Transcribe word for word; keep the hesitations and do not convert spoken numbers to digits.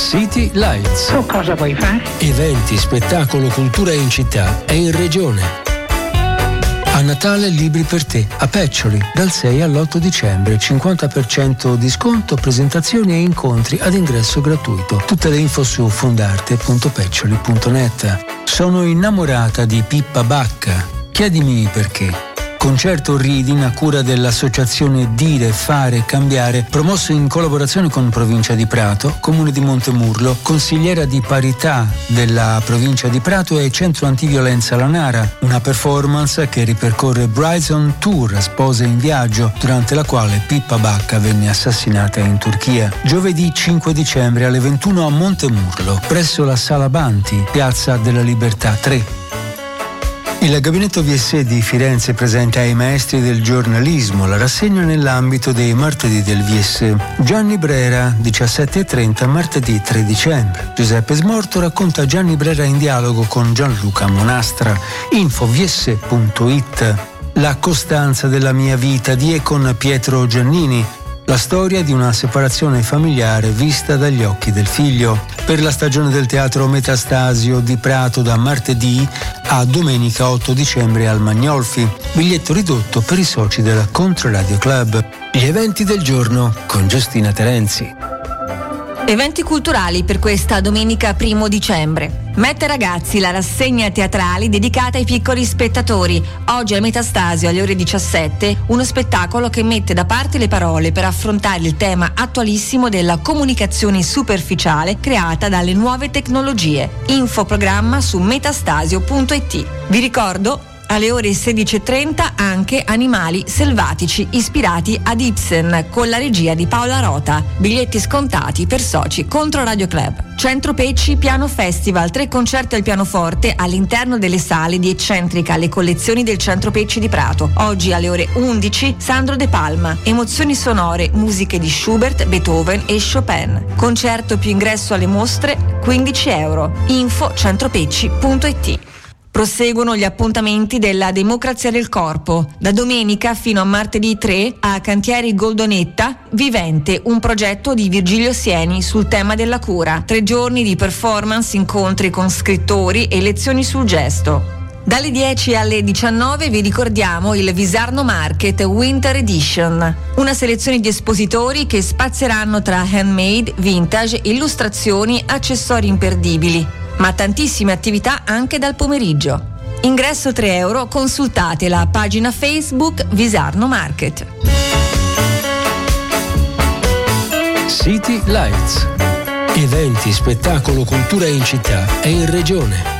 City Lights. Tu cosa vuoi fare? Eventi, spettacolo, cultura in città e in regione. A Natale libri per te, a Peccioli, dal sei all'otto dicembre, cinquanta per cento di sconto, presentazioni e incontri ad ingresso gratuito. Tutte le info su fondarte punto peccioli punto net. Sono innamorata di Pippa Bacca. Chiedimi perché. Concerto reading a cura dell'associazione Dire, Fare, Cambiare, promosso in collaborazione con Provincia di Prato, Comune di Montemurlo, consigliera di parità della Provincia di Prato e Centro Antiviolenza Lanara. Una performance che ripercorre Brides on Tour, spose in viaggio, durante la quale Pippa Bacca venne assassinata in Turchia. Giovedì cinque dicembre alle ventuno a Montemurlo, presso la Sala Banti, Piazza della Libertà tre. Il Gabinetto V S di Firenze presenta ai maestri del giornalismo la rassegna nell'ambito dei martedì del V S. Gianni Brera, diciassette e trenta, martedì tre dicembre. Giuseppe Smorto racconta Gianni Brera in dialogo con Gianluca Monastra. info v s punto i t. La costanza della mia vita di e con Pietro Giannini. La storia di una separazione familiare vista dagli occhi del figlio. Per la stagione del teatro Metastasio di Prato da martedì a domenica otto dicembre al Magnolfi. Biglietto ridotto per i soci della Controradio Club. Gli eventi del giorno con Giustina Terenzi. Eventi culturali per questa domenica primo dicembre. Mette Ragazzi, la rassegna teatrale dedicata ai piccoli spettatori. Oggi al Metastasio alle ore diciassette, uno spettacolo che mette da parte le parole per affrontare il tema attualissimo della comunicazione superficiale creata dalle nuove tecnologie. Info programma su metastasio punto i t. Vi ricordo alle ore sedici e trenta anche Animali selvatici ispirati ad Ibsen con la regia di Paola Rota. Biglietti scontati per soci Contro Radio Club. Centro Pecci Piano Festival, tre concerti al pianoforte all'interno delle sale di Eccentrica, le collezioni del Centro Pecci di Prato. Oggi alle ore undici Sandro De Palma, emozioni sonore, musiche di Schubert, Beethoven e Chopin. Concerto più ingresso alle mostre, quindici euro. Info centropecci punto i t. Proseguono gli appuntamenti della Democrazia del Corpo. Da domenica fino a martedì tre a Cantieri Goldonetta, Vivente, un progetto di Virgilio Sieni sul tema della cura. Tre giorni di performance, incontri con scrittori e lezioni sul gesto. Dalle dieci alle diciannove vi ricordiamo il Visarno Market Winter Edition, una selezione di espositori che spazieranno tra handmade, vintage, illustrazioni, accessori imperdibili, ma tantissime attività anche dal pomeriggio. Ingresso tre euro, consultate la pagina Facebook Visarno Market. City Lights. Eventi, spettacolo, cultura in città e in regione.